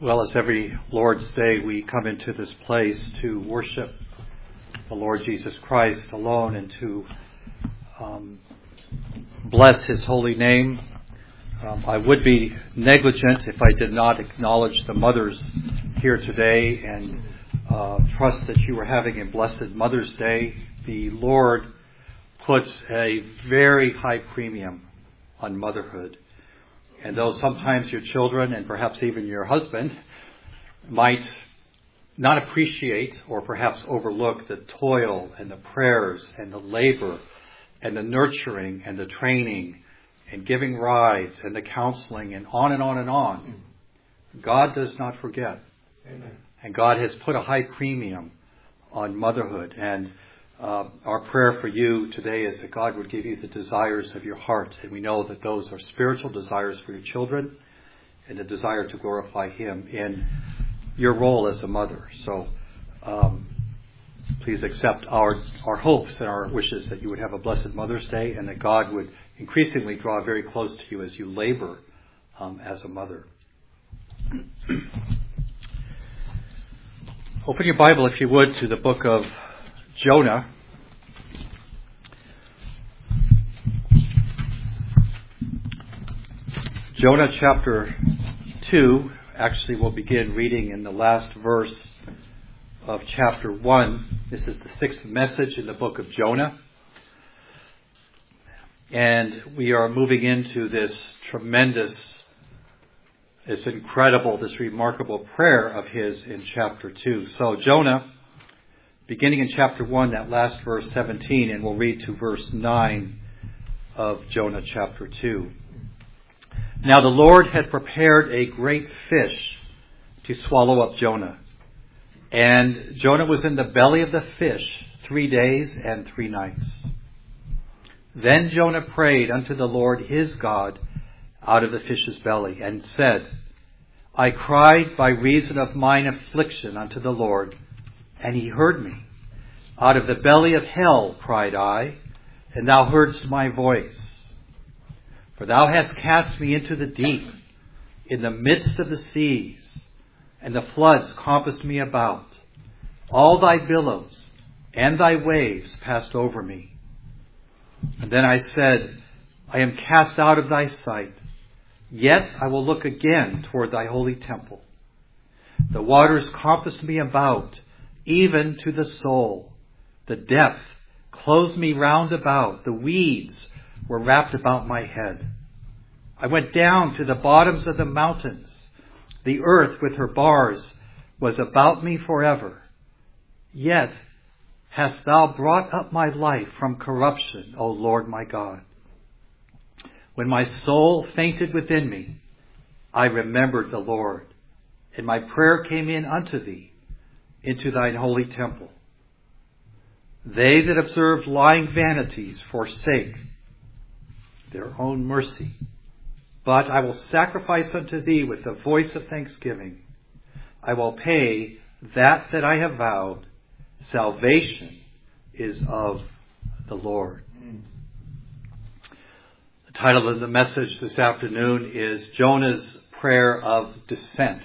well as every Lord's Day, we come into this place to worship the Lord Jesus Christ alone and to bless His holy name. I would be negligent if I did not acknowledge the mothers here today and trust that you are having a blessed Mother's Day. The Lord puts a very high premium on motherhood. And though sometimes your children and perhaps even your husband might not appreciate or perhaps overlook the toil and the prayers and the labor and the nurturing and the training and giving rides and the counseling and on and on and on, God does not forget. Amen. And God has put a high premium on motherhood. And our prayer for you today is that God would give you the desires of your heart. And we know that those are spiritual desires for your children and the desire to glorify Him in your role as a mother. So please accept our hopes and our wishes that you would have a blessed Mother's Day and that God would increasingly draw very close to you as you labor as a mother. Open your Bible, if you would, to the book of Jonah. Jonah chapter 2. Actually, we'll begin reading in the last verse of chapter 1. This is the sixth message in the book of Jonah. And we are moving into this tremendous, this incredible, this remarkable prayer of his in chapter 2. So Jonah, beginning in chapter 1, that last verse 17, and we'll read to verse 9 of Jonah chapter 2. Now the Lord had prepared a great fish to swallow up Jonah. And Jonah was in the belly of the fish 3 days and 3 nights. Then Jonah prayed unto the Lord his God out of the fish's belly, and said, I cried by reason of mine affliction unto the Lord, and He heard me. Out of the belly of hell cried I, and thou heardst my voice. For thou hast cast me into the deep, in the midst of the seas, and the floods compassed me about. All thy billows and thy waves passed over me. And then I said, I am cast out of thy sight, yet I will look again toward thy holy temple. The waters compassed me about, even to the soul. The depth closed me round about. The weeds were wrapped about my head. I went down to the bottoms of the mountains. The earth with her bars was about me forever. Yet hast thou brought up my life from corruption, O Lord my God. When my soul fainted within me, I remembered the Lord, and my prayer came in unto thee, into thine holy temple. They that observe lying vanities forsake their own mercy. But I will sacrifice unto thee with the voice of thanksgiving. I will pay that I have vowed. Salvation is of the Lord. The title of the message this afternoon is Jonah's Prayer of Descent.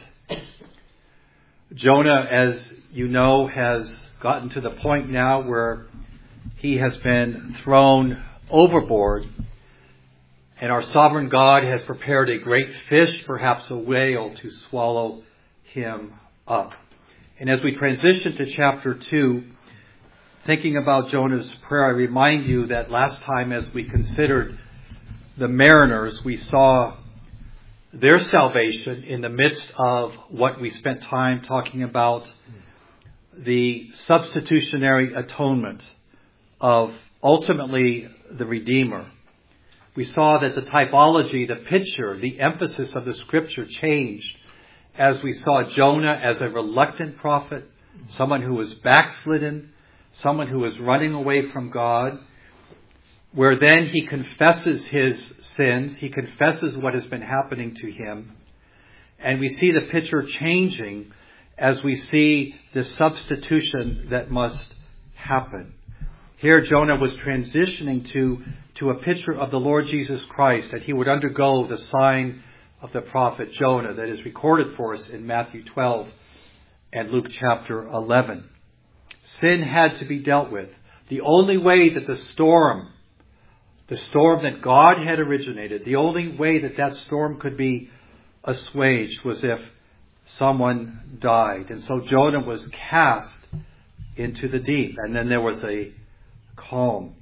Jonah, as you know, has gotten to the point now where he has been thrown overboard, and our sovereign God has prepared a great fish, perhaps a whale, to swallow him up. And as we transition to chapter 2, thinking about Jonah's prayer, I remind you that last time as we considered the mariners, we saw their salvation in the midst of what we spent time talking about, the substitutionary atonement of ultimately the Redeemer. We saw that the typology, the picture, the emphasis of the Scripture changed as we saw Jonah as a reluctant prophet, someone who was backslidden, someone who was running away from God, where then he confesses his sins, he confesses what has been happening to him, and we see the picture changing as we see the substitution that must happen. Here Jonah was transitioning to a picture of the Lord Jesus Christ, that he would undergo the sign of the prophet Jonah that is recorded for us in Matthew 12 and Luke chapter 11. Sin had to be dealt with. The only way that the storm that God had originated, the only way that that storm could be assuaged was if someone died. And so Jonah was cast into the deep, and then there was a calm.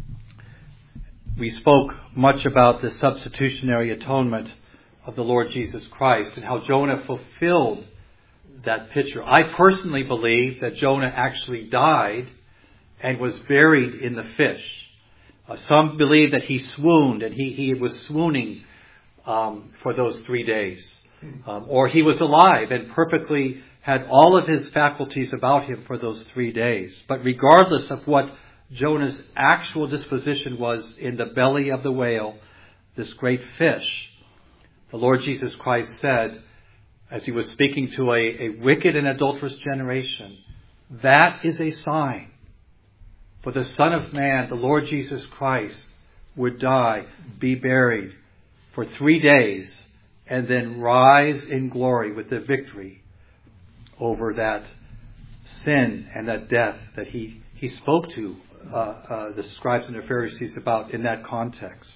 We spoke much about the substitutionary atonement of the Lord Jesus Christ and how Jonah fulfilled that picture. I personally believe that Jonah actually died and was buried in the fish. Some believe that he swooned and he was swooning for those 3 days. Or he was alive and perfectly had all of his faculties about him for those 3 days. But regardless of what Jonah's actual disposition was in the belly of the whale, this great fish, the Lord Jesus Christ said, as he was speaking to a wicked and adulterous generation, that is a sign. For the Son of Man, the Lord Jesus Christ, would die, be buried for 3 days, and then rise in glory with the victory over that sin and that death that he spoke to the scribes and the Pharisees about in that context.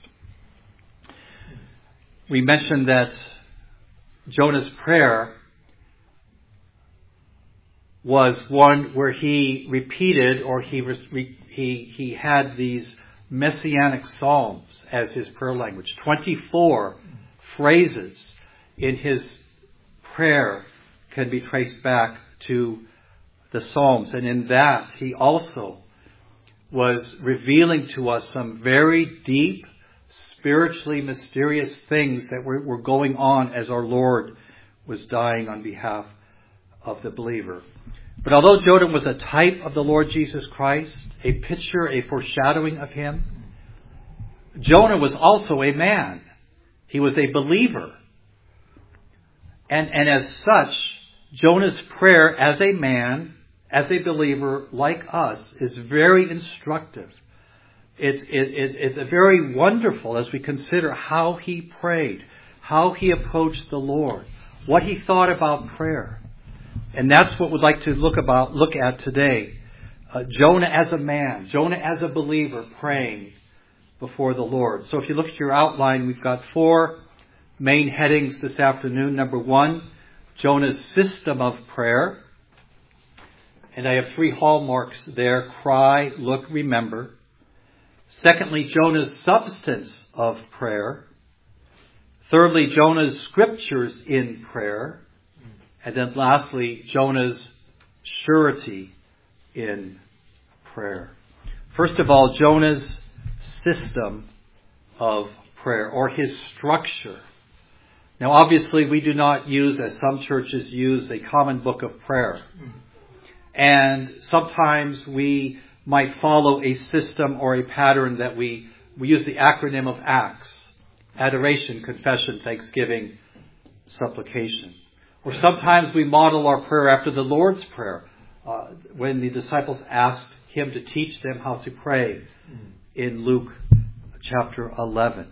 We mentioned that Jonah's prayer was one where he repeated, or he had these messianic psalms as his prayer language. 24 phrases in his prayer can be traced back to the Psalms. And in that, he also was revealing to us some very deep, spiritually mysterious things that were going on as our Lord was dying on behalf of the believer. But although Jonah was a type of the Lord Jesus Christ, a picture, a foreshadowing of him, Jonah was also a man. He was a believer. And as such, Jonah's prayer as a man, as a believer like us, is very instructive. It's very wonderful as we consider how he prayed, how he approached the Lord, what he thought about prayer. And that's what we'd like to look at today. Jonah as a man, Jonah as a believer praying before the Lord. So if you look at your outline, we've got 4 main headings this afternoon. Number 1, Jonah's system of prayer. And I have 3 hallmarks there: cry, look, remember. Secondly, Jonah's substance of prayer. Thirdly, Jonah's scriptures in prayer. And then lastly, Jonah's surety in prayer. First of all, Jonah's system of prayer, or his structure. Now, obviously, we do not use, as some churches use, a common book of prayer. And sometimes we might follow a system or a pattern that we use the acronym of ACTS: adoration, confession, thanksgiving, supplication. Or sometimes we model our prayer after the Lord's Prayer, when the disciples asked him to teach them how to pray in Luke chapter 11.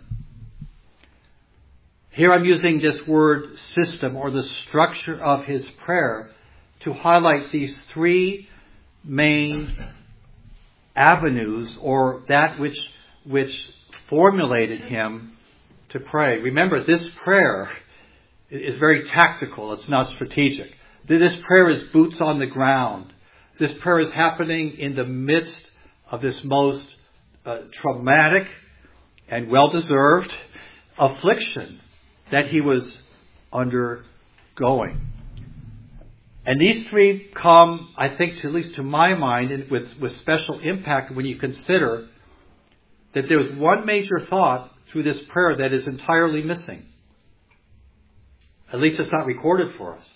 Here I'm using this word system, or the structure of his prayer, to highlight these 3 main avenues, or that which formulated him to pray. Remember, this prayer is very tactical. It's not strategic. This prayer is boots on the ground. This prayer is happening in the midst of this most traumatic and well-deserved affliction that he was undergoing. And these 3 come, I think, at least to my mind, with special impact when you consider that there's one major thought through this prayer that is entirely missing. At least it's not recorded for us.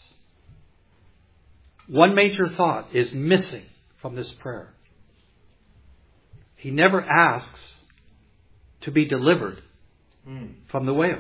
One major thought is missing from this prayer. He never asks to be delivered from the whale.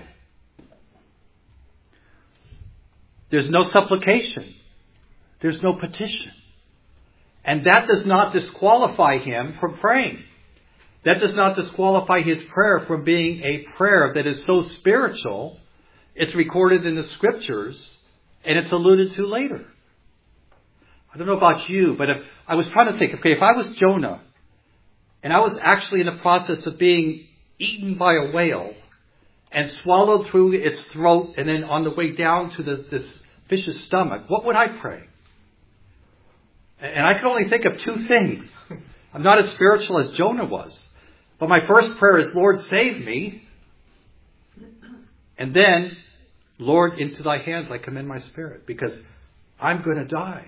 There's no supplication. There's no petition. And that does not disqualify him from praying. That does not disqualify his prayer from being a prayer that is so spiritual, It's recorded in the scriptures, and it's alluded to later. I don't know about you, but if I was trying to think, okay, if I was Jonah, and I was actually in the process of being eaten by a whale, and swallowed through its throat, and then on the way down to this fish's stomach, what would I pray? And I could only think of two things. I'm not as spiritual as Jonah was. But my first prayer is, Lord, save me. And then, Lord, into thy hands I commend my spirit, because I'm going to die.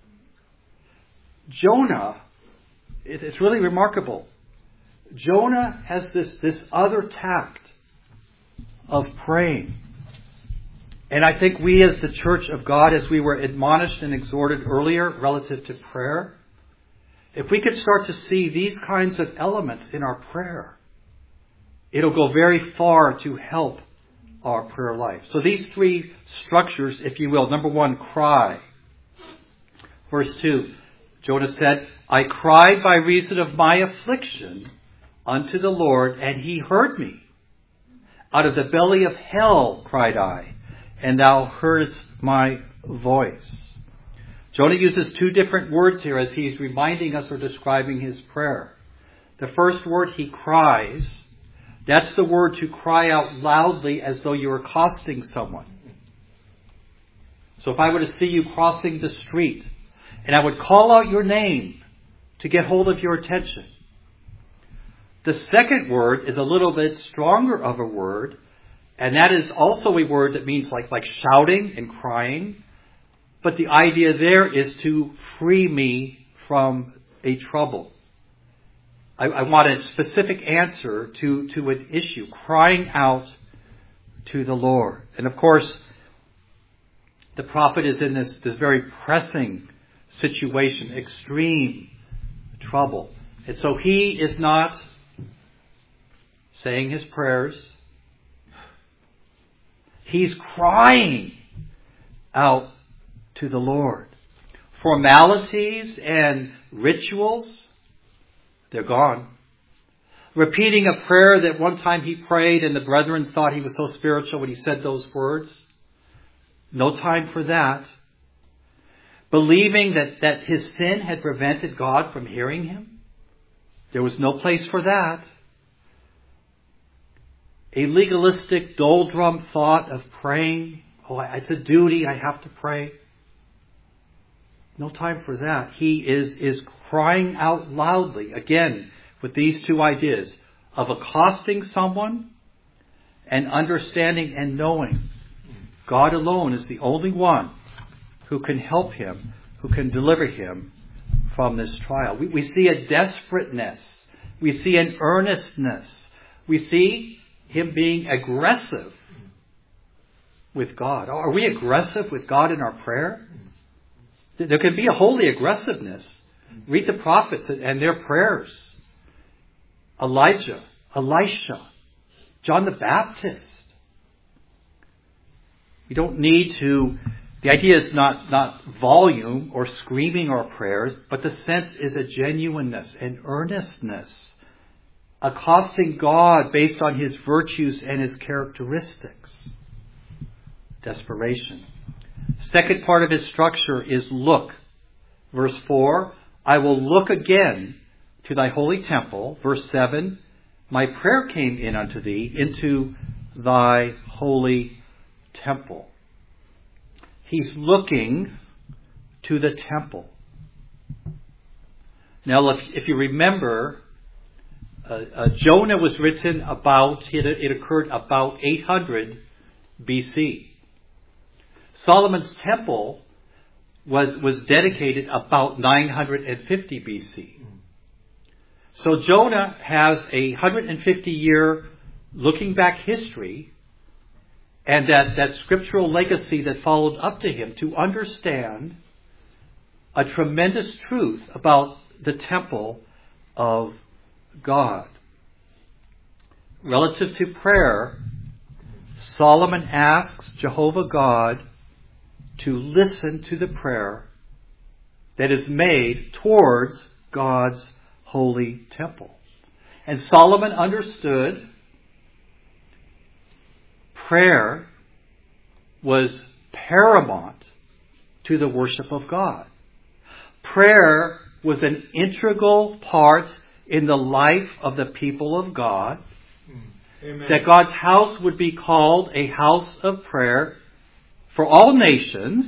Jonah, it's really remarkable. Jonah has this other tact of praying. And I think we as the church of God, as we were admonished and exhorted earlier relative to prayer, if we could start to see these kinds of elements in our prayer, it'll go very far to help our prayer life. So these three structures, if you will. Number one, cry. Verse 2, Jonah said, I cried by reason of my affliction unto the Lord, and he heard me. Out of the belly of hell cried I, and thou heardest my voice. Jonah uses two different words here as he's reminding us or describing his prayer. The first word, he cries. That's the word to cry out loudly as though you're accosting someone. So if I were to see you crossing the street, and I would call out your name to get hold of your attention. The second word is a little bit stronger of a word, and that is also a word that means like shouting and crying. But the idea there is to free me from a trouble. I want a specific answer to an issue, crying out to the Lord. And of course, the prophet is in this very pressing situation, extreme trouble. And so he is not saying his prayers. He's crying out to the Lord. Formalities and rituals, they're gone. Repeating a prayer that one time he prayed and the brethren thought he was so spiritual when he said those words. No time for that. Believing that his sin had prevented God from hearing him. There was no place for that. A legalistic, doldrum thought of praying. Oh, it's a duty, I have to pray. No time for that. He is crying out loudly, again, with these two ideas of accosting someone and understanding and knowing God alone is the only one who can help him, who can deliver him from this trial. We see a desperateness. We see an earnestness. We see him being aggressive with God. Are we aggressive with God in our prayer? There can be a holy aggressiveness. Read the prophets and their prayers. Elijah, Elisha, John the Baptist. We don't need to... The idea is not volume or screaming our prayers, but the sense is a genuineness and earnestness. Accosting God based on his virtues and his characteristics. Desperation. Second part of his structure is look. Verse 4, I will look again to thy holy temple. Verse 7, my prayer came in unto thee into thy holy temple. He's looking to the temple. Now, if you remember, Jonah was written about, it occurred about 800 BC. Solomon's temple was dedicated about 950 BC. So Jonah has a 150-year looking back history and that scriptural legacy that followed up to him to understand a tremendous truth about the temple of God. Relative to prayer, Solomon asks Jehovah God to listen to the prayer that is made towards God's holy temple. And Solomon understood prayer was paramount to the worship of God. Prayer was an integral part in the life of the people of God. Amen. That God's house would be called a house of prayer for all nations.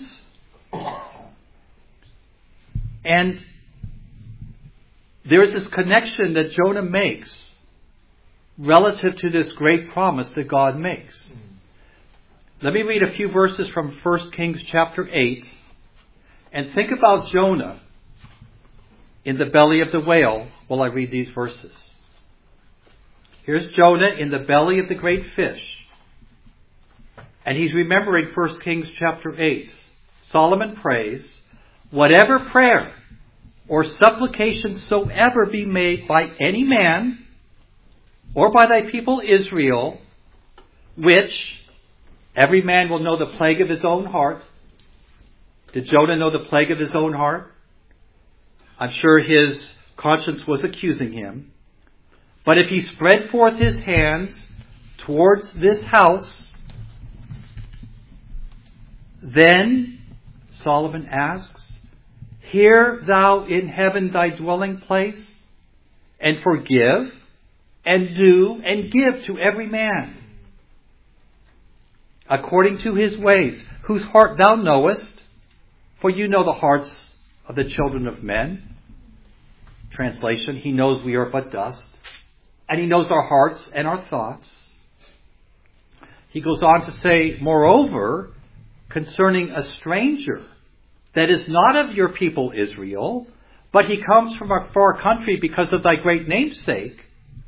And there is this connection that Jonah makes relative to this great promise that God makes. Let me read a few verses from 1 Kings chapter 8 and think about Jonah in the belly of the whale while I read these verses. Here's Jonah in the belly of the great fish. And he's remembering 1 Kings chapter 8. Solomon prays, "Whatever prayer or supplication soever be made by any man or by thy people Israel, which every man will know the plague of his own heart." Did Jonah know the plague of his own heart? I'm sure his conscience was accusing him. But if he spread forth his hands towards this house, then, Solomon asks, "Hear thou in heaven thy dwelling place, and forgive, and do, and give to every man, according to his ways, whose heart thou knowest, for you know the hearts of the children of men." Translation, he knows we are but dust, and he knows our hearts and our thoughts. He goes on to say, "Moreover, concerning a stranger that is not of your people Israel, but he comes from a far country because of thy great name's sake,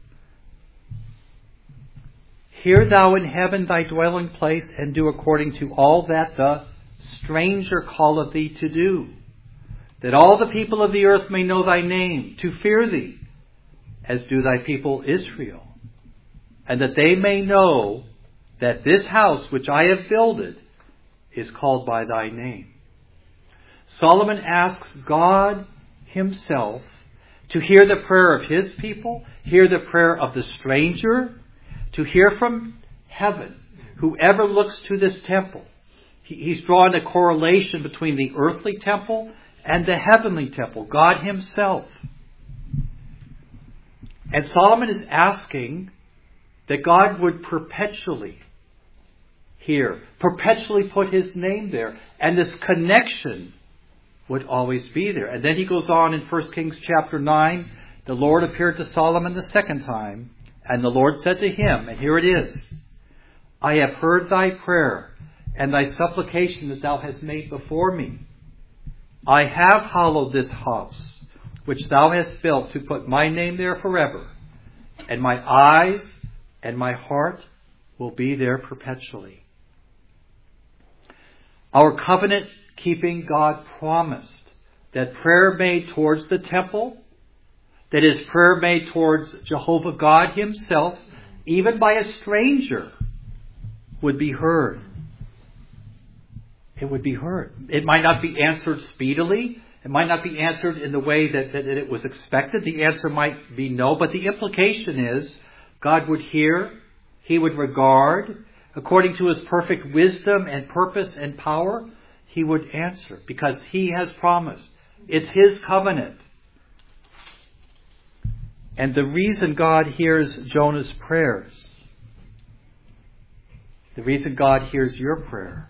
hear thou in heaven thy dwelling place, and do according to all that the stranger calleth thee to do, that all the people of the earth may know thy name, to fear thee, as do thy people Israel, and that they may know that this house which I have builded is called by thy name." Solomon asks God himself to hear the prayer of his people, hear the prayer of the stranger, to hear from heaven, whoever looks to this temple. He's drawn a correlation between the earthly temple and the heavenly temple, God himself. And Solomon is asking that God would perpetually hear, perpetually put his name there, and this connection would always be there. And then he goes on in 1 Kings chapter 9, the Lord appeared to Solomon the second time, and the Lord said to him, and here it is, "I have heard thy prayer and thy supplication that thou hast made before me. I have hallowed this house which thou hast built to put my name there forever, and my eyes and my heart will be there perpetually." Our covenant-keeping God promised that prayer made towards the temple, that is, prayer made towards Jehovah God himself, even by a stranger, would be heard. It would be heard. It might not be answered speedily. It might not be answered in the way that it was expected. The answer might be no, but the implication is God would hear, he would regard, according to his perfect wisdom and purpose and power, he would answer because he has promised. It's his covenant. And the reason God hears Jonah's prayers, the reason God hears your prayer,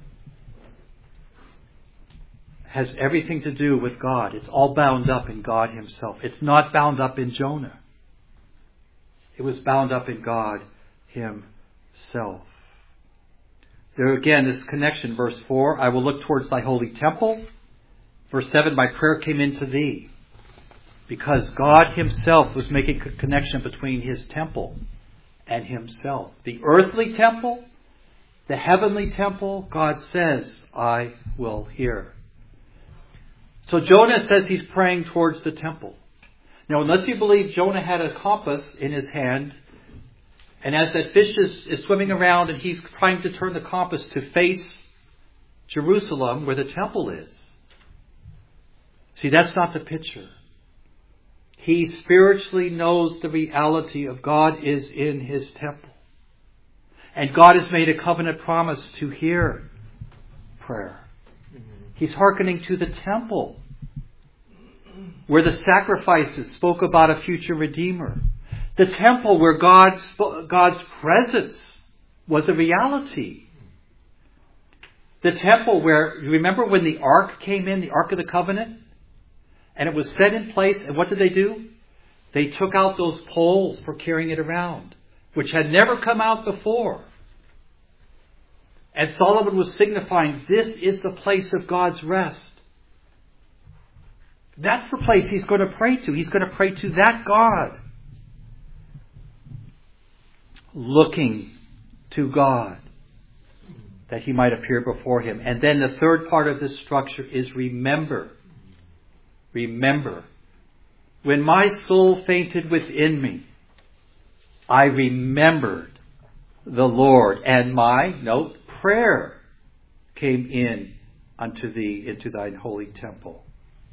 has everything to do with God. It's all bound up in God himself. It's not bound up in Jonah. It was bound up in God himself. There again, this connection. Verse 4, "I will look towards thy holy temple." Verse 7, "My prayer came into thee." Because God himself was making a connection between his temple and himself. The earthly temple, the heavenly temple, God says, "I will hear." So Jonah says he's praying towards the temple. Now, unless you believe Jonah had a compass in his hand, and as that fish is swimming around and he's trying to turn the compass to face Jerusalem where the temple is. See, that's not the picture. He spiritually knows the reality of God is in his temple. And God has made a covenant promise to hear prayer. He's hearkening to the temple, where the sacrifices spoke about a future Redeemer. The temple where God's presence was a reality. The temple where, you remember when the ark came in, the Ark of the Covenant? And it was set in place, and what did they do? They took out those poles for carrying it around, which had never come out before. And Solomon was signifying, this is the place of God's rest. That's the place he's going to pray to. He's going to pray to that God. Looking to God, that he might appear before him. And then the third part of this structure is remember. Remember. When my soul fainted within me, I remembered the Lord, and my, note, prayer came in unto thee into thine holy temple.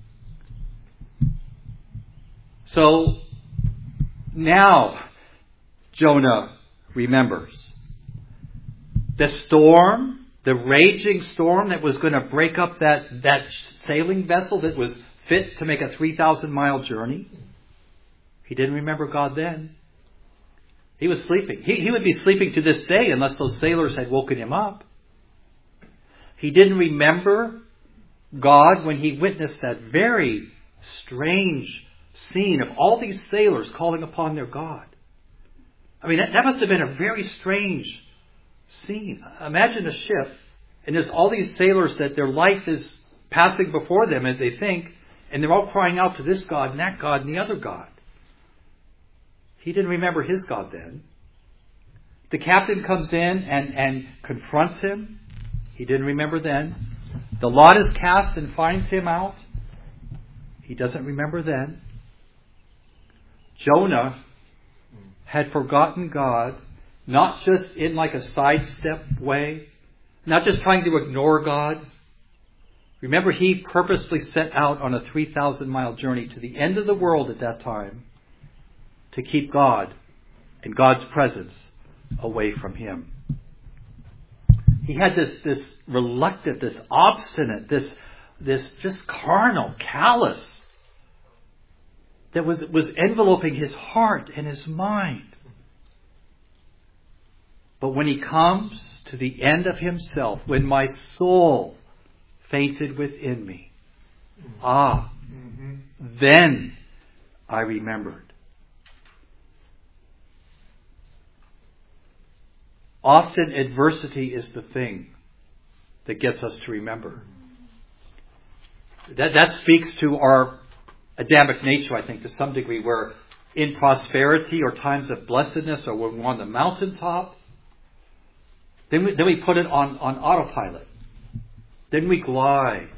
So now Jonah remembers. The storm, the raging storm that was going to break up that sailing vessel that was fit to make a 3,000-mile journey. He didn't remember God then. He was sleeping. He would be sleeping to this day unless those sailors had woken him up. He didn't remember God when he witnessed that very strange scene of all these sailors calling upon their God. I mean, that must have been a very strange scene. Imagine a ship, and there's all these sailors that their life is passing before them as they think, and they're all crying out to this God and that God and the other God. He didn't remember his God then. The captain comes in and confronts him. He didn't remember then. The lot is cast and finds him out. He doesn't remember then. Jonah had forgotten God, not just in like a sidestep way, not just trying to ignore God. Remember, he purposely set out on a 3,000-mile journey to the end of the world at that time to keep God and God's presence away from him. He had this reluctant, this obstinate, this just carnal, callous that was enveloping his heart and his mind. But when he comes to the end of himself, when my soul fainted within me, then I remembered. Often adversity is the thing that gets us to remember. That speaks to our Adamic nature, I think, to some degree, where in prosperity or times of blessedness or when we're on the mountaintop, then we put it on autopilot. Then we glide.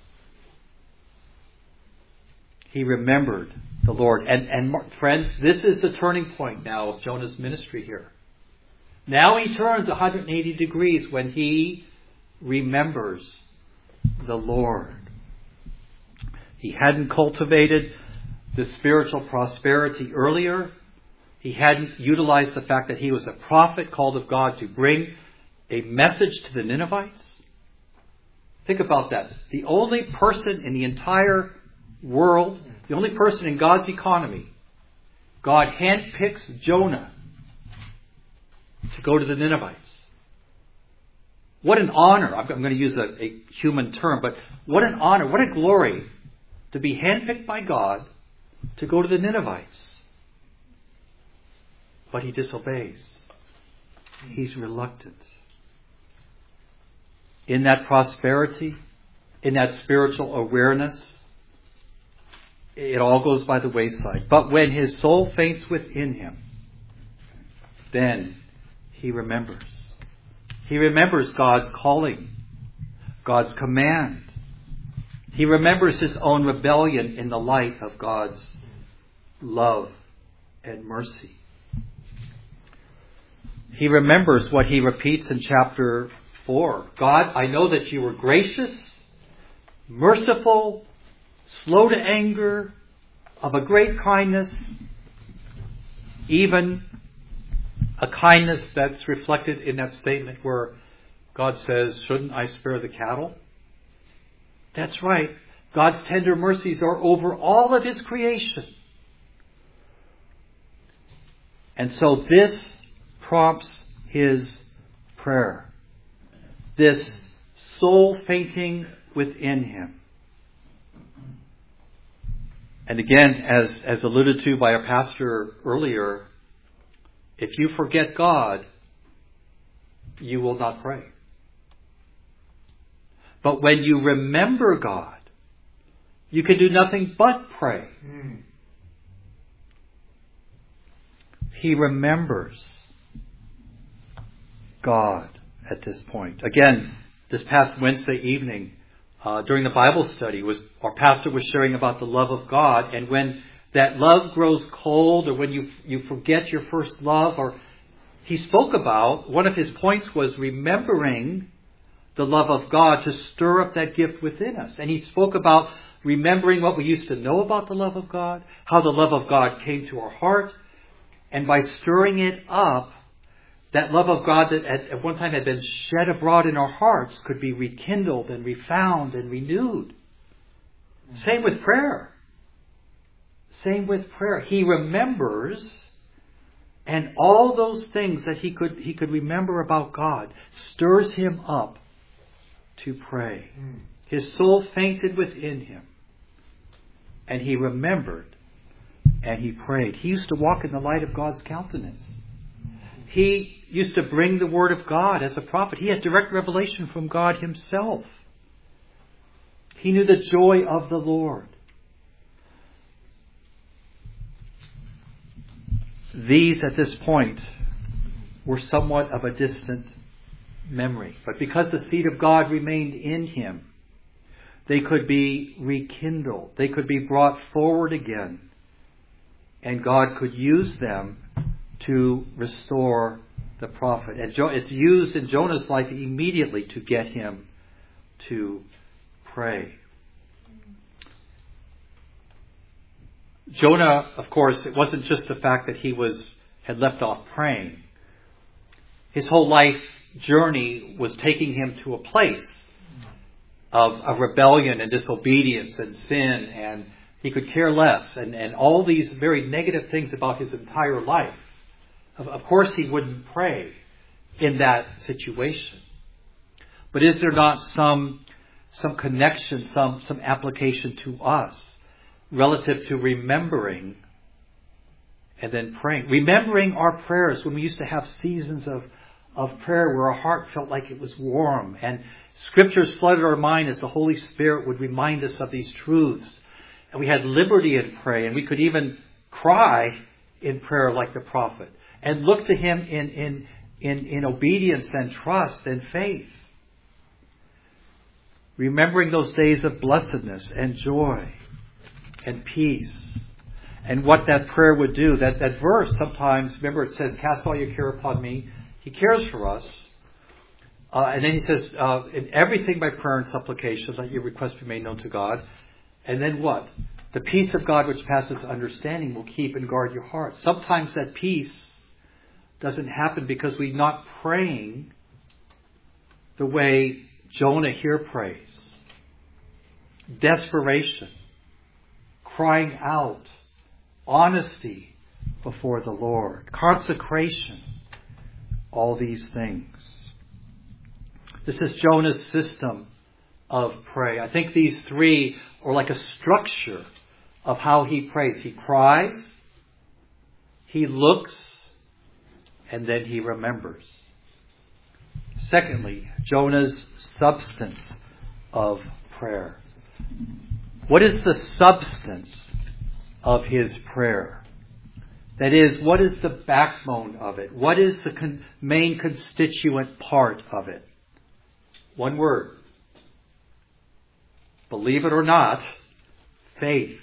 He remembered the Lord. And friends, this is the turning point now of Jonah's ministry here. Now he turns 180 degrees when he remembers the Lord. He hadn't cultivated the spiritual prosperity earlier. He hadn't utilized the fact that he was a prophet called of God to bring a message to the Ninevites. Think about that. The only person in the entire world, the only person in God's economy, God handpicks Jonah to go to the Ninevites. What an honor. I'm going to use a human term, but what an honor, what a glory to be handpicked by God to go to the Ninevites. But he disobeys. He's reluctant. In that prosperity, in that spiritual awareness, it all goes by the wayside. But when his soul faints within him, then he remembers. He remembers God's calling, God's command. He remembers his own rebellion in the light of God's love and mercy. He remembers what he repeats in chapter 4. God, I know that you were gracious, merciful, slow to anger, of a great kindness, even A kindness that's reflected in that statement where God says, shouldn't I spare the cattle? That's right. God's tender mercies are over all of His creation. And so this prompts his prayer. This soul fainting within him. And again, as alluded to by our pastor earlier, if you forget God, you will not pray. But when you remember God, you can do nothing but pray. He remembers God at this point. Again, this past Wednesday evening, during the Bible study, our pastor was sharing about the love of God. And when that love grows cold, or when you forget your first love, or he spoke about, one of his points was remembering the love of God to stir up that gift within us. And he spoke about remembering what we used to know about the love of God, how the love of God came to our heart, and by stirring it up, that love of God that at one time had been shed abroad in our hearts could be rekindled and refound and renewed. Same with prayer. Same with prayer. He remembers, and all those things that he could remember about God stirs him up to pray. His soul fainted within him, and he remembered, and he prayed. He used to walk in the light of God's countenance. He used to bring the word of God as a prophet. He had direct revelation from God himself. He knew the joy of the Lord. These, at this point, were somewhat of a distant memory. But because the seed of God remained in him, they could be rekindled. They could be brought forward again. And God could use them to restore the prophet. And it's used in Jonah's life immediately to get him to pray. Jonah, of course, it wasn't just the fact that he had left off praying. His whole life journey was taking him to a place of rebellion and disobedience and sin, and he could care less, and all these very negative things about his entire life. Of course he wouldn't pray in that situation. But is there not some connection, some application to us relative to remembering and then praying? Remembering our prayers when we used to have seasons of prayer where our heart felt like it was warm, and scriptures flooded our mind as the Holy Spirit would remind us of these truths. And we had liberty in prayer, and we could even cry in prayer like the prophet, and look to him in obedience and trust and faith. Remembering those days of blessedness and joy and peace. And what that prayer would do. That verse sometimes, remember it says, cast all your care upon me. He cares for us. And then he says, in everything by prayer and supplication, let your requests be made known to God. And then what? The peace of God which passes understanding will keep and guard your heart. Sometimes that peace doesn't happen because we're not praying the way Jonah here prays. Desperation, crying out, honesty before the Lord, consecration, all these things. This is Jonah's system of prayer. I think these three are like a structure of how he prays. He cries, he looks, and then he remembers. Secondly, Jonah's substance of prayer. What is the substance of his prayer? That is, what is the backbone of it? What is the main constituent part of it? One word. Believe it or not, faith.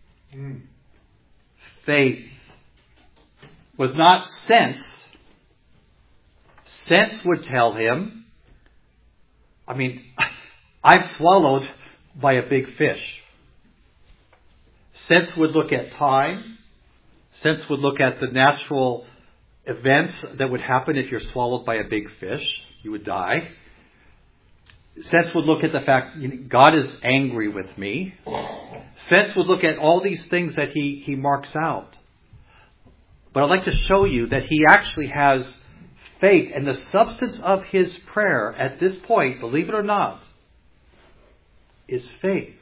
Faith was not sense. Sense would tell him, I'm swallowed by a big fish. Sense would look at time. Sense would look at the natural events that would happen if you're swallowed by a big fish. You would die. Sense would look at the fact, God is angry with me. Sense would look at all these things that he marks out. But I'd like to show you that he actually has faith, and the substance of his prayer at this point, believe it or not, is faith.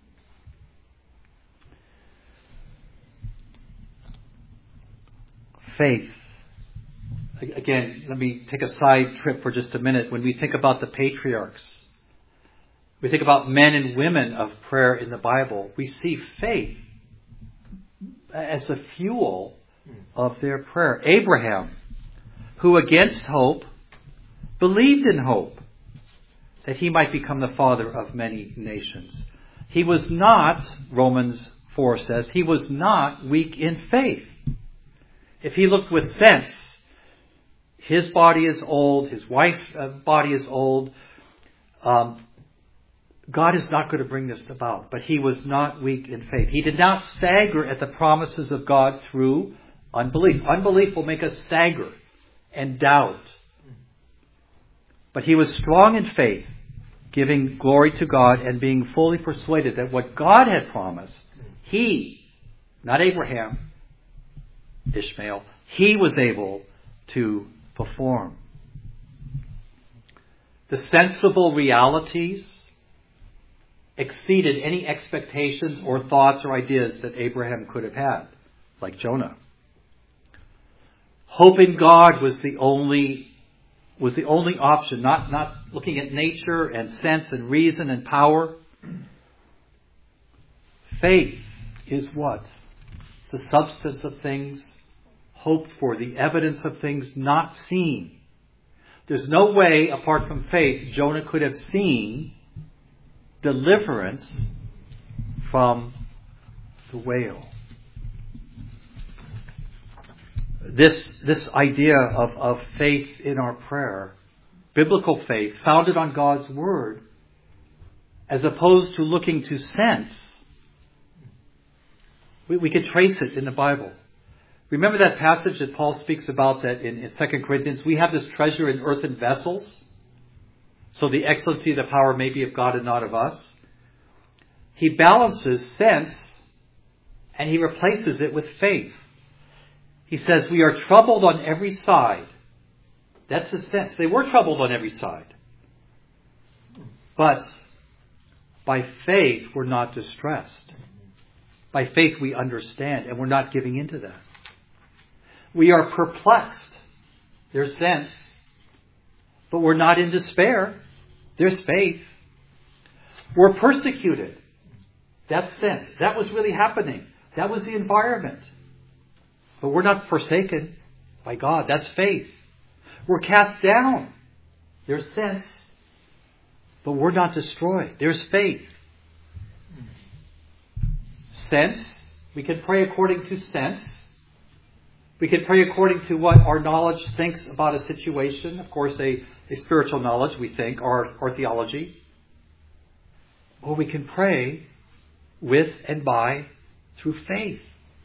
Faith. Again, let me take a side trip for just a minute. When we think about the patriarchs, we think about men and women of prayer in the Bible, we see faith as the fuel of their prayer. Abraham, who against hope believed in hope that he might become the father of many nations. He was not, Romans 4 says, he was not weak in faith. If he looked with sense, his body is old, his wife's body is old, God is not going to bring this about. But he was not weak in faith. He did not stagger at the promises of God through unbelief. Unbelief will make us stagger and doubt. But he was strong in faith, giving glory to God and being fully persuaded that what God had promised, he, not Abraham, Ishmael, he was able to perform. The sensible realities exceeded any expectations or thoughts or ideas that Abraham could have had, like Jonah. Hope in God was the only option, not looking at nature and sense and reason and power. Faith is what? The substance of things hoped for, the evidence of things not seen. There's no way, apart from faith, Jonah could have seen deliverance from the whale. This idea of faith in our prayer, biblical faith, founded on God's Word, as opposed to looking to sense, we can trace it in the Bible. Remember that passage that Paul speaks about that in 2 Corinthians? We have this treasure in earthen vessels, so the excellency of the power may be of God and not of us. He balances sense and he replaces it with faith. He says, we are troubled on every side. That's the sense. They were troubled on every side. But by faith, we're not distressed. By faith, we understand, and we're not giving into that. We are perplexed. There's sense. But we're not in despair. There's faith. We're persecuted. That's sense. That was really happening. That was the environment. But we're not forsaken by God. That's faith. We're cast down. There's sense. But we're not destroyed. There's faith. Sense. We can pray according to sense. We can pray according to what our knowledge thinks about a situation. Of course, a spiritual knowledge, we think, or theology. Or we can pray with and by through faith.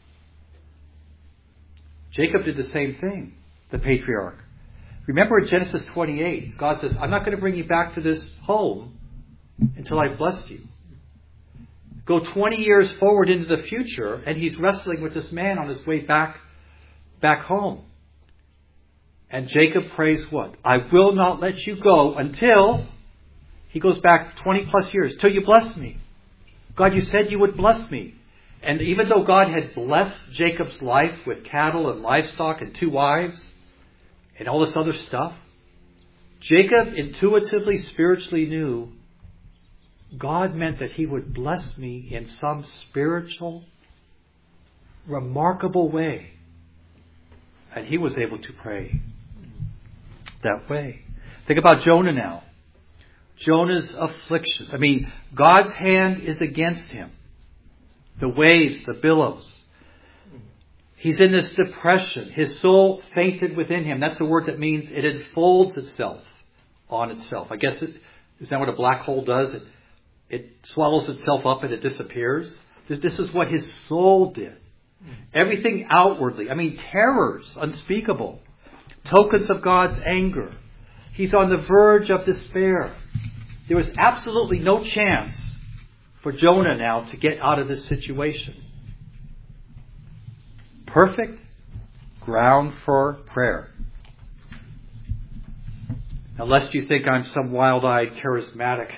Jacob did the same thing, the patriarch. Remember in Genesis 28, God says, I'm not going to bring you back to this home until I've blessed you. Go 20 years forward into the future, and he's wrestling with this man on his way back home. And Jacob prays what? I will not let you go until, he goes back 20 plus years, till you bless me. God, you said you would bless me. And even though God had blessed Jacob's life with cattle and livestock and 2 wives and all this other stuff, Jacob intuitively, spiritually knew God meant that he would bless me in some spiritual, remarkable way. And he was able to pray that way. Think about Jonah now. Jonah's afflictions. I mean, God's hand is against him. The waves, the billows. He's in this depression. His soul fainted within him. That's the word that means it enfolds itself on itself. I guess is that what a black hole does? It swallows itself up and it disappears. This is what his soul did. Everything outwardly. I mean, terrors unspeakable. tokens of God's anger. He's on the verge of despair. There was absolutely no chance for Jonah now to get out of this situation. Perfect ground for prayer. Now, lest you think I'm some wild-eyed charismatic,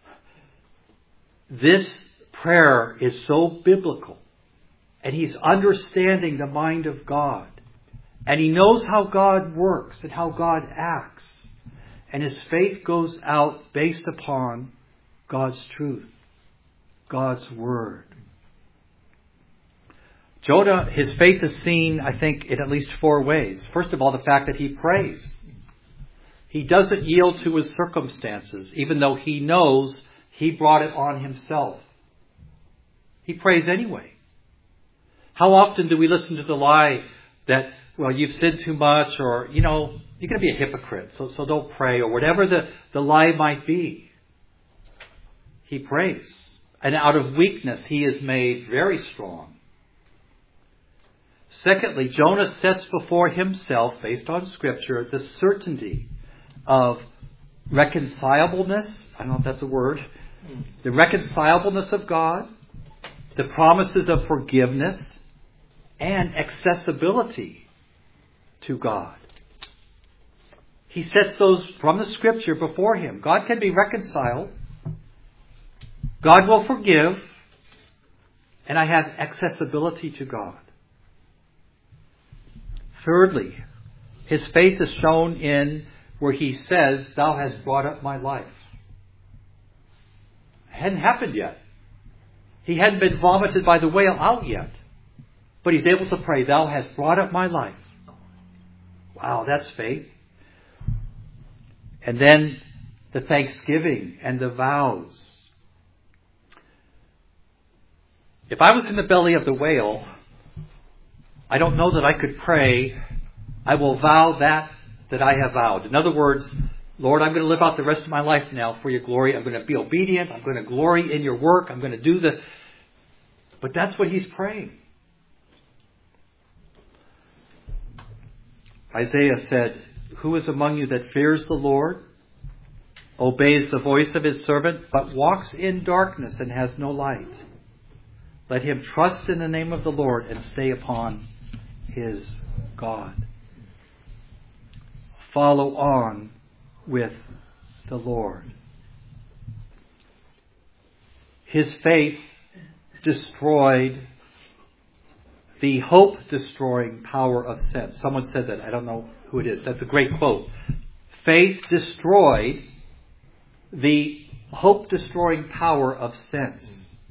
this prayer is so biblical. And he's understanding the mind of God. And he knows how God works and how God acts. And his faith goes out based upon God's truth, God's word. Jonah, his faith is seen, I think, in at least 4 ways. First of all, the fact that he prays. He doesn't yield to his circumstances, even though he knows he brought it on himself. He prays anyway. How often do we listen to the lie that, well, you've sinned too much, or, you're going to be a hypocrite, so don't pray, or whatever the lie might be. He prays. And out of weakness, he is made very strong. Secondly, Jonah sets before himself, based on Scripture, the certainty of reconcilableness. I don't know if that's a word. The reconcilableness of God, the promises of forgiveness, and accessibility to God. He sets those from the Scripture before him. God can be reconciled. God will forgive. And I have accessibility to God. Thirdly, his faith is shown in where he says, "Thou hast brought up my life." It hadn't happened yet. He hadn't been vomited by the whale out yet. But he's able to pray, "Thou hast brought up my life." Wow, that's faith. And then the thanksgiving and the vows. If I was in the belly of the whale, I don't know that I could pray, "I will vow that I have vowed." In other words, "Lord, I'm going to live out the rest of my life now for your glory. I'm going to be obedient. I'm going to glory in your work. I'm going to do the..." But that's what he's praying. Isaiah said, "Who is among you that fears the Lord, obeys the voice of his servant, but walks in darkness and has no light? Let him trust in the name of the Lord and stay upon his God." Follow on with the Lord. His faith destroyed the hope-destroying power of sense. Someone said that. I don't know who it is. That's a great quote. Faith destroyed the hope-destroying power of sense.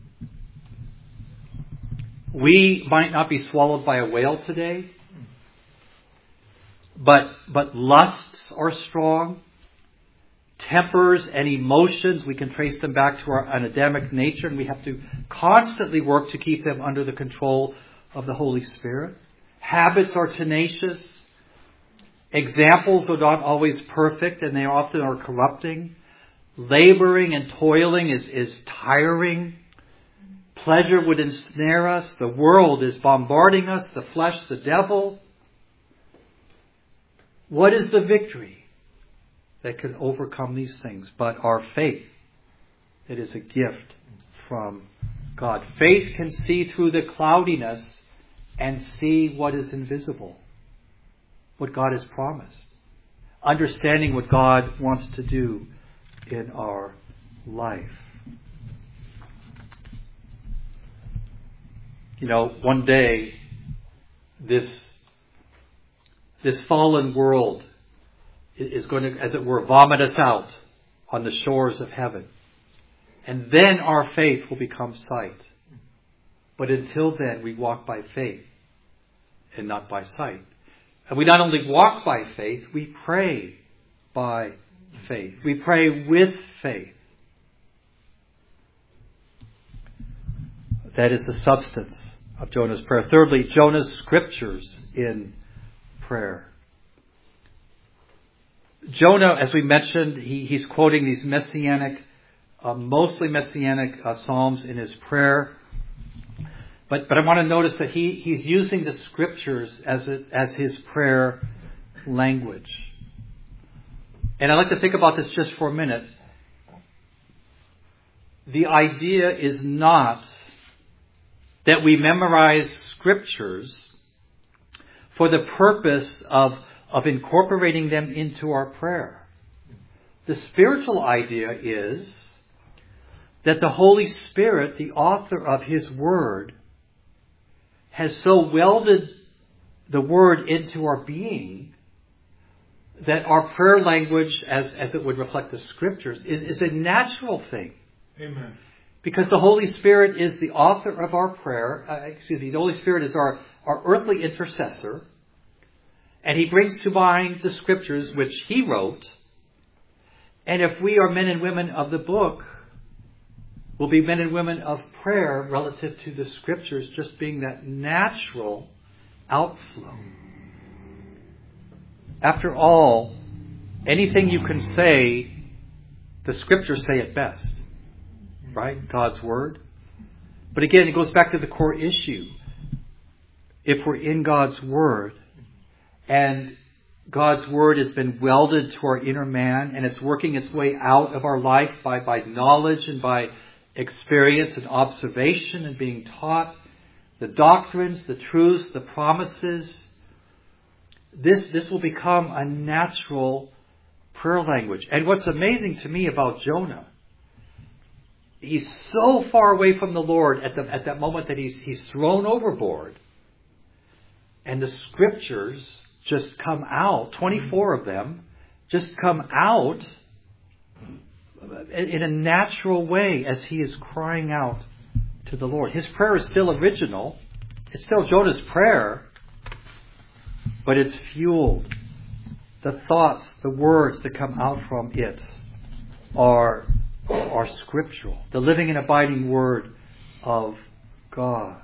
We might not be swallowed by a whale today, but lusts are strong. Tempers and emotions, we can trace them back to our Adamic nature, and we have to constantly work to keep them under the control of the Holy Spirit. Habits are tenacious. Examples are not always perfect, and they often are corrupting. Laboring and toiling is tiring. Pleasure would ensnare us. The world is bombarding us. The flesh, the devil. What is the victory that can overcome these things but our faith? It is a gift from God. Faith can see through the cloudiness and see what is invisible, what God has promised. Understanding what God wants to do in our life. One day, this fallen world is going to, as it were, vomit us out on the shores of heaven. And then our faith will become sight. But until then, we walk by faith and not by sight. And we not only walk by faith, we pray by faith. We pray with faith. That is the substance of Jonah's prayer. Thirdly, Jonah's scriptures in prayer. Jonah, as we mentioned, he's quoting these mostly messianic psalms in his prayer. But I want to notice that he's using the scriptures as his prayer language. And I'd like to think about this just for a minute. The idea is not that we memorize scriptures for the purpose of incorporating them into our prayer. The spiritual idea is that the Holy Spirit, the author of His Word, has so welded the Word into our being that our prayer language, as it would reflect the Scriptures, is a natural thing. Amen. Because the Holy Spirit is the author of our prayer. The Holy Spirit is our earthly intercessor. And He brings to mind the Scriptures which He wrote. And if we are men and women of the book, we'll be men and women of prayer relative to the Scriptures just being that natural outflow. After all, anything you can say, the Scriptures say it best. Right? God's Word. But again, it goes back to the core issue. If we're in God's Word, and God's Word has been welded to our inner man, and it's working its way out of our life by knowledge and by experience and observation and being taught the doctrines, the truths, the promises, this will become a natural prayer language. And what's amazing to me about Jonah, he's so far away from the Lord at that moment that he's thrown overboard. And the Scriptures just come out, 24 of them, just come out in a natural way as he is crying out to the Lord. His prayer is still original. It's still Jonah's prayer, but it's fueled. The thoughts, the words that come out from it are scriptural. The living and abiding Word of God.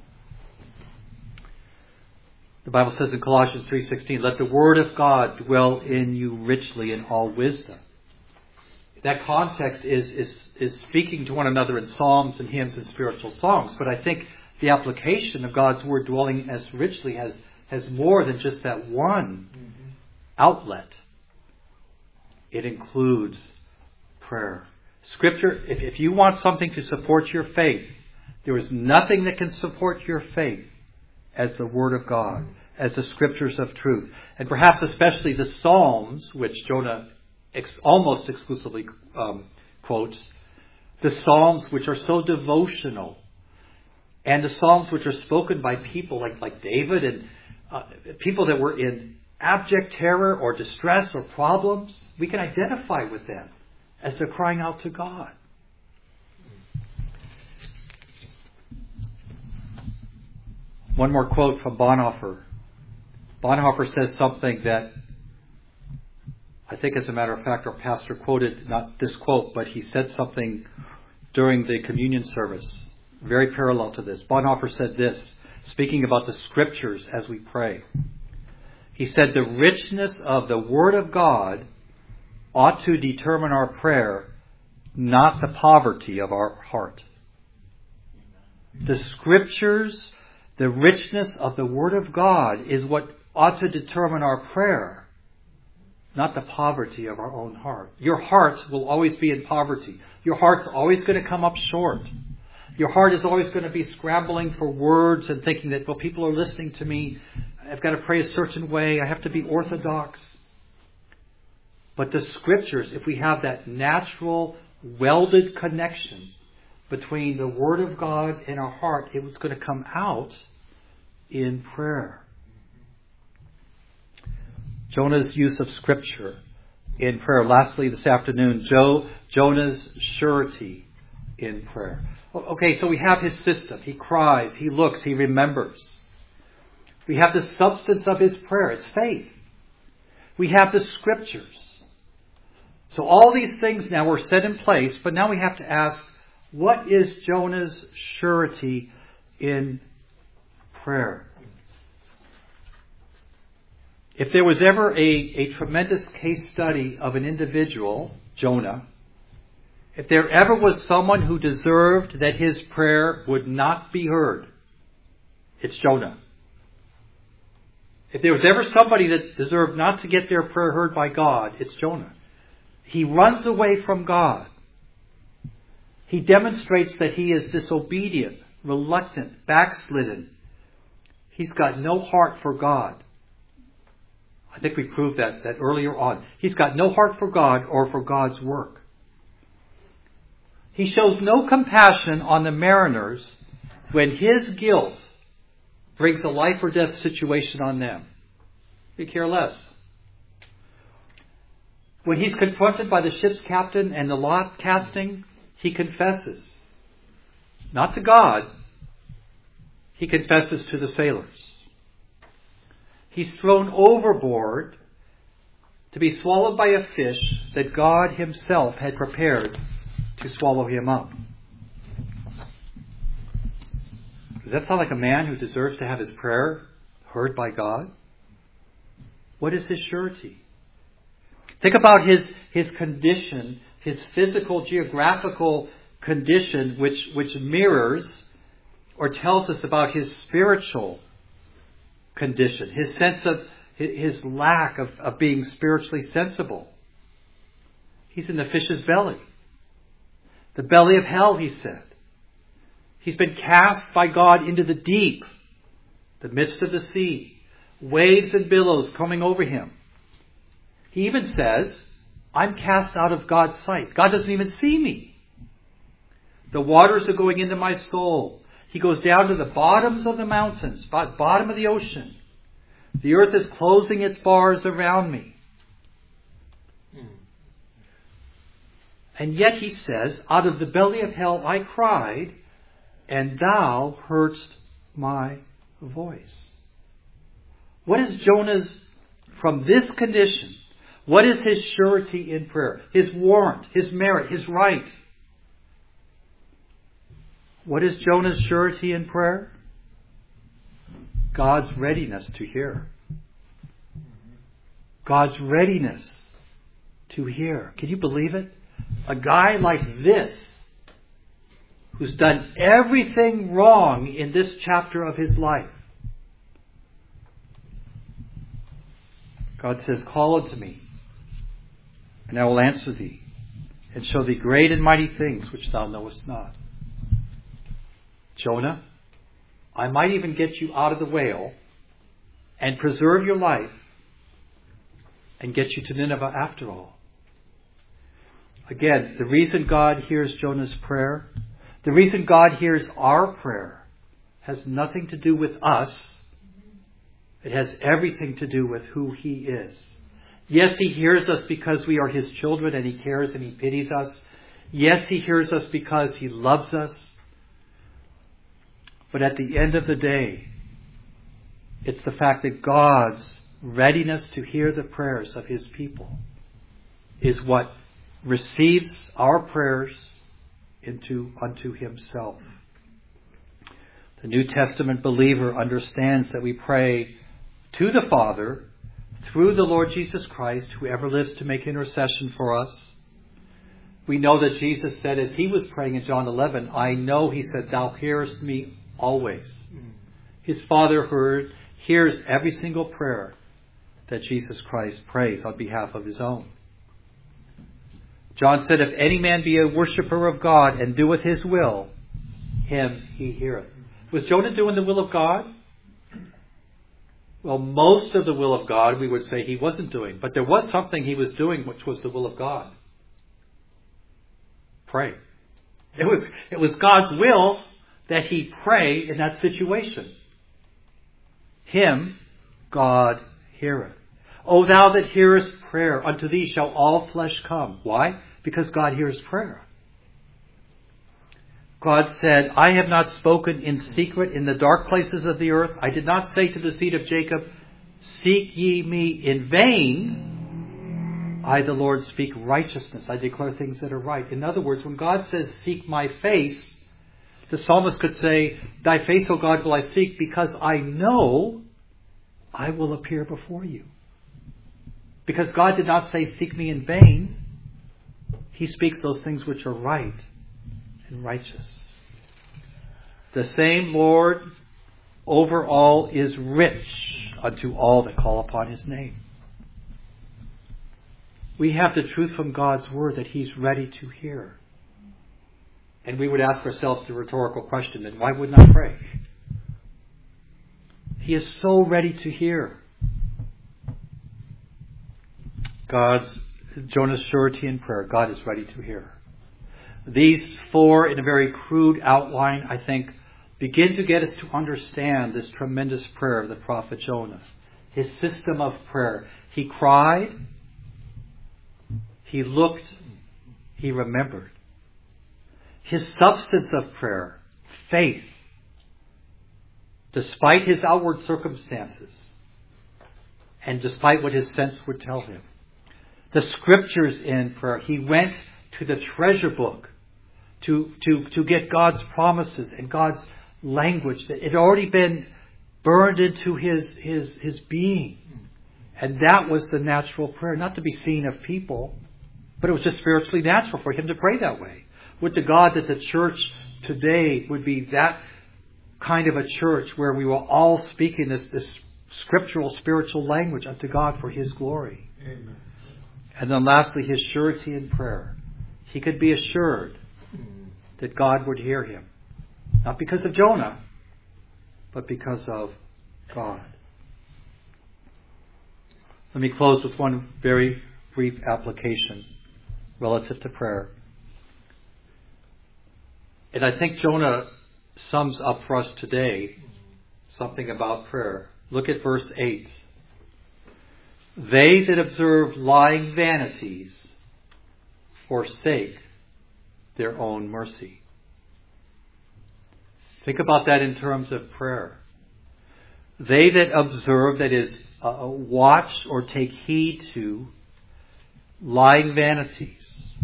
The Bible says in Colossians 3:16, let the Word of God dwell in you richly in all wisdom. That context is speaking to one another in psalms and hymns and spiritual songs. But I think the application of God's Word dwelling as richly has more than just that one outlet. It includes prayer. Scripture, if you want something to support your faith, there is nothing that can support your faith as the Word of God, as the Scriptures of truth. And perhaps especially the Psalms, which Jonah almost exclusively quotes, the Psalms which are so devotional, and the Psalms which are spoken by people like David and people that were in abject terror or distress or problems. We can identify with them as they're crying out to God. One more quote from Bonhoeffer. Bonhoeffer says something that I think, as a matter of fact, our pastor quoted, not this quote, but he said something during the communion service, very parallel to this. Bonhoeffer said this, speaking about the Scriptures as we pray. He said, the richness of the Word of God ought to determine our prayer, not the poverty of our heart. The Scriptures, the richness of the Word of God is what ought to determine our prayer, not the poverty of our own heart. Your heart will always be in poverty. Your heart's always going to come up short. Your heart is always going to be scrambling for words and thinking that, well, people are listening to me. I've got to pray a certain way. I have to be orthodox. But the Scriptures, if we have that natural, welded connection between the Word of God and our heart, it was going to come out in prayer. Jonah's use of Scripture in prayer. Lastly, this afternoon, Jonah's surety in prayer. Okay, so we have his system. He cries, he looks, he remembers. We have the substance of his prayer. It's faith. We have the Scriptures. So all these things now were set in place, but now we have to ask, what is Jonah's surety in prayer? If there was ever a tremendous case study of an individual, Jonah, if there ever was someone who deserved that his prayer would not be heard, it's Jonah. If there was ever somebody that deserved not to get their prayer heard by God, it's Jonah. He runs away from God. He demonstrates that he is disobedient, reluctant, backslidden. He's got no heart for God. I think we proved that earlier on. He's got no heart for God or for God's work. He shows no compassion on the mariners when his guilt brings a life or death situation on them. He care less. When he's confronted by the ship's captain and the lot casting, he confesses. Not to God. He confesses to the sailors. He's thrown overboard to be swallowed by a fish that God himself had prepared to swallow him up. Does that sound like a man who deserves to have his prayer heard by God? What is his surety? Think about his condition, his physical, geographical condition, which mirrors or tells us about his spiritual condition, his sense of his lack of being spiritually sensible. He's in the fish's belly. The belly of hell, he said. He's been cast by God into the deep, the midst of the sea. Waves and billows coming over him. He even says, I'm cast out of God's sight. God doesn't even see me. The waters are going into my soul. He goes down to the bottoms of the mountains, bottom of the ocean. The earth is closing its bars around me. And yet he says, out of the belly of hell I cried, and thou heardst my voice. What is Jonah's, from this condition, what is his surety in prayer? His warrant, his merit, his right. What is Jonah's surety in prayer? God's readiness to hear. God's readiness to hear. Can you believe it? A guy like this, who's done everything wrong in this chapter of his life. God says, call unto me, and I will answer thee, and show thee great and mighty things which thou knowest not. Jonah, I might even get you out of the whale and preserve your life and get you to Nineveh after all. Again, the reason God hears Jonah's prayer, the reason God hears our prayer, has nothing to do with us. It has everything to do with who He is. Yes, He hears us because we are His children and He cares and He pities us. Yes, He hears us because He loves us. But at the end of the day, it's the fact that God's readiness to hear the prayers of His people is what receives our prayers unto Himself. The New Testament believer understands that we pray to the Father through the Lord Jesus Christ, who ever lives to make intercession for us. We know that Jesus said, as He was praying in John 11, I know, He said, thou hearest me always. His Father hears every single prayer that Jesus Christ prays on behalf of His own. John said, if any man be a worshipper of God and doeth His will, him He heareth. Was Jonah doing the will of God? Well, most of the will of God we would say he wasn't doing. But there was something he was doing which was the will of God. Pray. It was God's will that he pray in that situation. Him God heareth. O thou that hearest prayer, unto thee shall all flesh come. Why? Because God hears prayer. God said, I have not spoken in secret in the dark places of the earth. I did not say to the seed of Jacob, seek ye me in vain. I, the Lord, speak righteousness. I declare things that are right. In other words, when God says, seek my face, the psalmist could say, thy face, O God, will I seek, because I know I will appear before you. Because God did not say, seek me in vain. He speaks those things which are right and righteous. The same Lord over all is rich unto all that call upon his name. We have the truth from God's word that he's ready to hear. And we would ask ourselves the rhetorical question, then why wouldn't I pray? He is so ready to hear. Jonah's surety in prayer, God is ready to hear. These four, in a very crude outline, I think, begin to get us to understand this tremendous prayer of the prophet Jonah. His system of prayer. He cried, he looked, he remembered. His substance of prayer, faith, despite his outward circumstances, and despite what his sense would tell him. The scriptures in prayer. He went to the treasure book to get God's promises and God's language that had already been burned into his being. And that was the natural prayer, not to be seen of people, but it was just spiritually natural for him to pray that way. Would to God that the church today would be that kind of a church where we will all speak in this scriptural, spiritual language unto God for his glory. Amen. And then lastly, his surety in prayer. He could be assured that God would hear him. Not because of Jonah, but because of God. Let me close with one very brief application relative to prayer. And I think Jonah sums up for us today something about prayer. Look at verse 8. They that observe lying vanities forsake their own mercy. Think about that in terms of prayer. They that observe, that is, watch or take heed to lying vanities,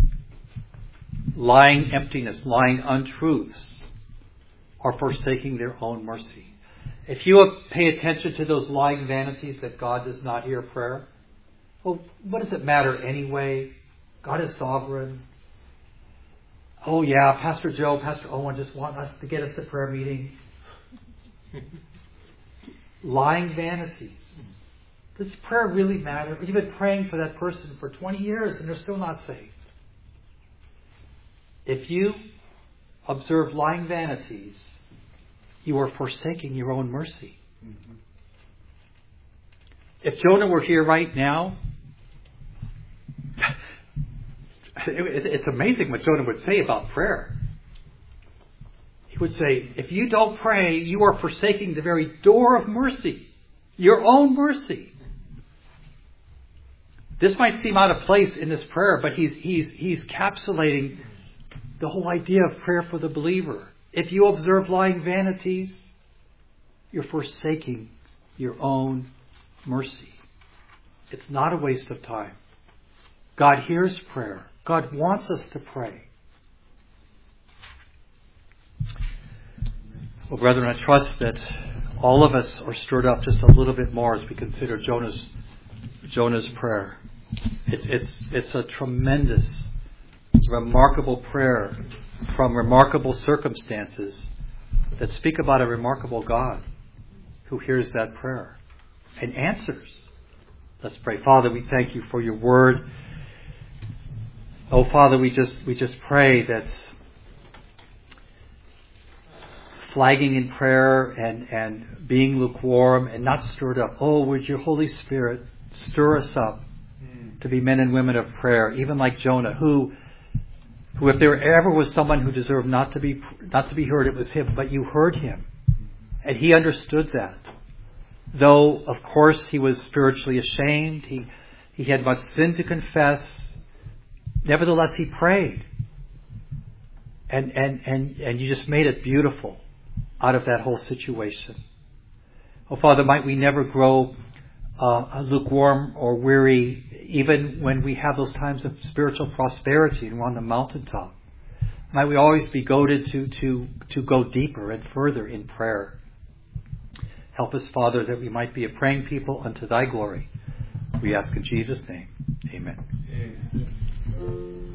lying emptiness, lying untruths, are forsaking their own mercy. If you pay attention to those lying vanities that God does not hear prayer, well, what does it matter anyway? God is sovereign. Oh yeah, Pastor Joe, Pastor Owen just want us to get us to prayer meeting. Lying vanities. Does prayer really matter? You've been praying for that person for 20 years and they're still not saved. If you observe lying vanities, you are forsaking your own mercy. Mm-hmm. If Jonah were here right now, it's amazing what Jonah would say about prayer. He would say, if you don't pray, you are forsaking the very door of mercy, your own mercy. This might seem out of place in this prayer, but he's encapsulating the whole idea of prayer for the believer. If you observe lying vanities, you're forsaking your own mercy. It's not a waste of time. God hears prayer. God wants us to pray. Well, brethren, I trust that all of us are stirred up just a little bit more as we consider Jonah's prayer. It's a tremendous, remarkable prayer from remarkable circumstances that speak about a remarkable God who hears that prayer and answers. Let's pray. Father, we thank you for your word. Oh, Father, we just pray that flagging in prayer and being lukewarm and not stirred up. Oh, would your Holy Spirit stir us up to be men and women of prayer, even like Jonah, who if there ever was someone who deserved not to be heard, it was him. But you heard him, and he understood that. Though, of course, he was spiritually ashamed, he had much sin to confess. Nevertheless, he prayed, and you just made it beautiful out of that whole situation. Oh, Father, might we never grow lukewarm or weary, even when we have those times of spiritual prosperity and we're on the mountaintop. Might we always be goaded to go deeper and further in prayer. Help us, Father, that we might be a praying people unto thy glory. We ask in Jesus' name. Amen.